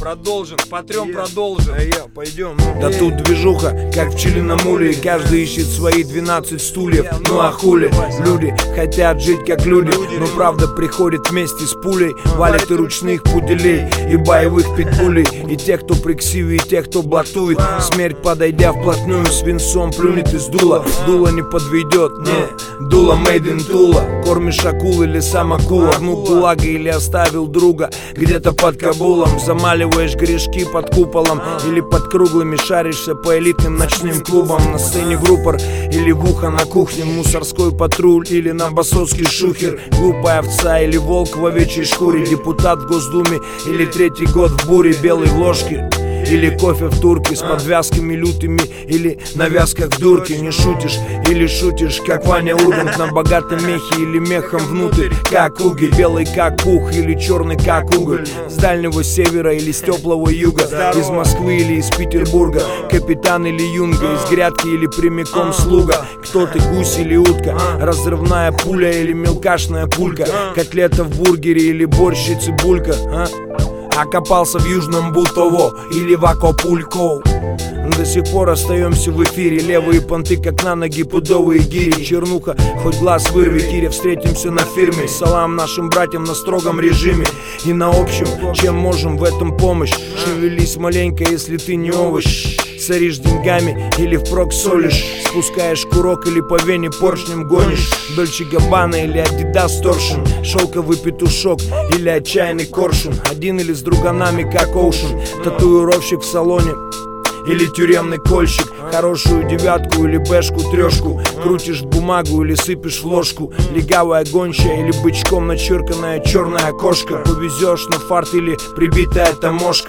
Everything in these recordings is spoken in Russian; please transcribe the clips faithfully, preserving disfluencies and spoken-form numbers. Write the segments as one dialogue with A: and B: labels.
A: Продолжим, потрем, продолжим.
B: Пойдем. Да тут движуха, как в пчелином уле. Каждый ищет свои двенадцать стульев. Ну а хули? Люди хотят жить как люди, но правда приходит вместе с пулей. Валят и ручных пуделей, и боевых питбулей, и тех, кто при ксиве, и тех, кто блатует. Смерть, подойдя вплотную, свинцом плюнет из дула. Дуло не подведет, не, дуло made in Tula. Кормишь акул или сам акула, внук гулага или оставил друга где-то под Кабулом. Замаливаешь грешки под куполом или под круглыми, шаришься по элитным ночным клубам. На сцене группор или в ухо на кухне, мусорской патруль или на басовский шухер. Глупая овца или волк в овечьей шкуре, депутат в Госдуме или третий год в буре. Белой ложки или кофе в турке с подвязками лютыми или на вязках в дурке. Не шутишь или шутишь, как Ваня Ургант на богатом мехе или мехом внутрь, как угель. Белый как пух или черный как уголь. С дальнего севера или с теплого юга, из Москвы или из Петербурга. Капитан или юнга, из грядки или прямиком слуга. Кто ты, гусь или утка, разрывная пуля или мелкашная пулька. Котлета в бургере или борщ и цибулька, а? Окопался в Южном Бутово или в Акапулько. До сих пор остаемся в эфире. Левые понты, как на ноги пудовые гири. Чернуха, хоть глаз вырви, Кире. Встретимся на фирме. Салам нашим братьям на строгом режиме. И на общем, чем можем в этом помощь. Шевелись маленько, если ты не овощ. Соришь деньгами или впрок солишь. Спускаешь курок или по вене поршнем гонишь. Дольче Габбана или Адидас Торшин. Шелковый петушок или отчаянный коршун. Один или с друганами, как Оушен. Татуировщик в салоне или тюремный кольщик. Хорошую девятку или бэшку трешку. Крутишь бумагу или сыпешь в ложку. Легавая гончая или бычком начерканная черная кошка. Повезешь на фарт или прибитая таможка.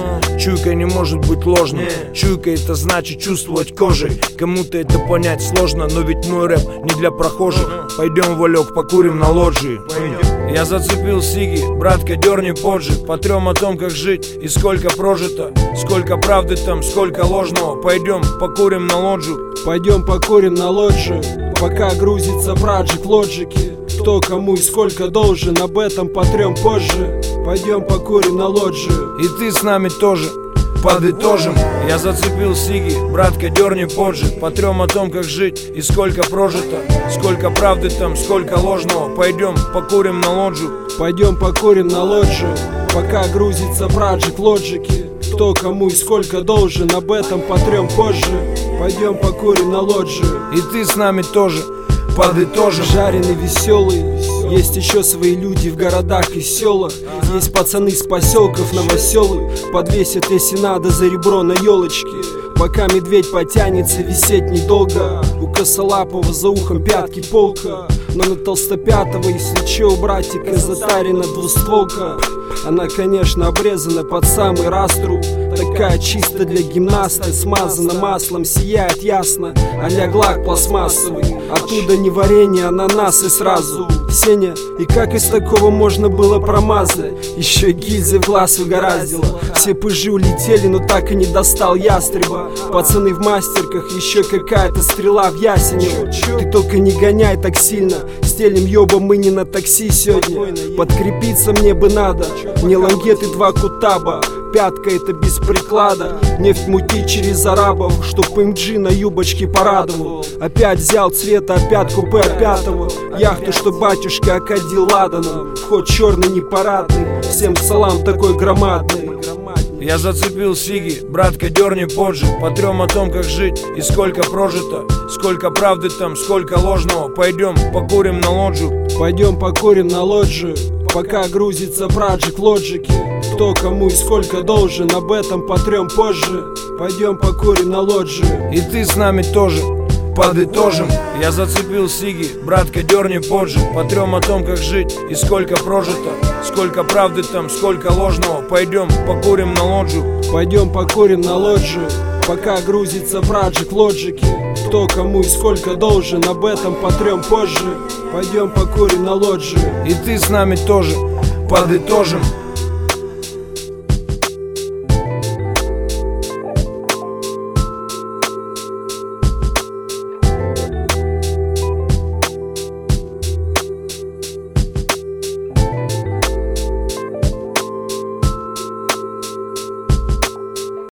B: Чуйка не может быть ложной. Чуйка — это значит чувствовать кожей. Кому-то это понять сложно, но ведь мой рэп не для прохожих. Пойдем, Валек, покурим на лоджии. Я зацепил сиги, братка, дерни поджиг. Потрем о том, как жить и сколько прожито. Сколько правды там, сколько ложного. Пойдем, покурим на лоджию.
C: Пойдем покурим на лоджию, пока грузится браджик лоджики. Кто кому и сколько должен, об этом потрем позже. Пойдем покурим на лоджию.
B: И ты с нами тоже подытожим. Я зацепил сиги, братка, дерни поджиг. Потрем о том, как жить и сколько прожито. Сколько правды там, сколько ложного. Пойдем покурим на лоджию.
C: Пойдем покурим на лоджию, пока грузится браджик лоджики. Кто кому и сколько должен, об этом потрем позже. Пойдем покурим на лоджию.
B: И ты с нами тоже подытожим.
C: Жареный, веселый. Есть еще свои люди в городах и селах. Есть пацаны с поселков новоселы. Подвесят, если надо, за ребро на елочке. Пока медведь потянется, висеть недолго. У косолапого за ухом пятки полка. Но на толстопятого, если че, у братика затарена двустволка. Она, конечно, обрезана под самый растру. Такая чисто для гимнаста. Смазана маслом, сияет ясно. А-ля глак пластмассовый. Оттуда не варенье, ананас и сразу Сеня, и как из такого можно было промазать? Еще гильзы в глаз выгораздило. Все пыжи улетели, но так и не достал ястреба. Пацаны в мастерках, еще какая-то стрела в ясенево. Ты только не гоняй так сильно. Стелим ёба, мы не на такси сегодня. Подкрепиться мне бы надо. Не лангеты, два кутаба. Пятка — это без приклада. Нефть мутить через арабов, чтоб эм джи на юбочке порадовал. Опять взял цвета, опять купе пятого. Яхту, что батюшка окадил ладаном. Вход черный, непарадный. Всем салам такой громадный.
B: Я зацепил сиги, братка, дерни поджиг. Потрем о том, как жить и сколько прожито. Сколько правды там, сколько ложного. Пойдем покурим на лоджию.
C: Пойдем покурим на лоджию, пока грузится браджик лоджики. Кто кому и сколько должен, об этом потрем позже. Пойдем покурим на лоджию.
B: И ты с нами тоже подытожим. Я зацепил сиги, братка, дерни поджиг. Потрем о том, как жить и сколько прожито. Сколько правды там, сколько ложного. Пойдем покурим на лоджию.
C: Пойдем покурим на лоджию, пока грузится браджик лоджики. Кто кому и сколько должен, об этом потрем позже. Пойдем покурим на лоджию.
B: И ты с нами тоже подытожим.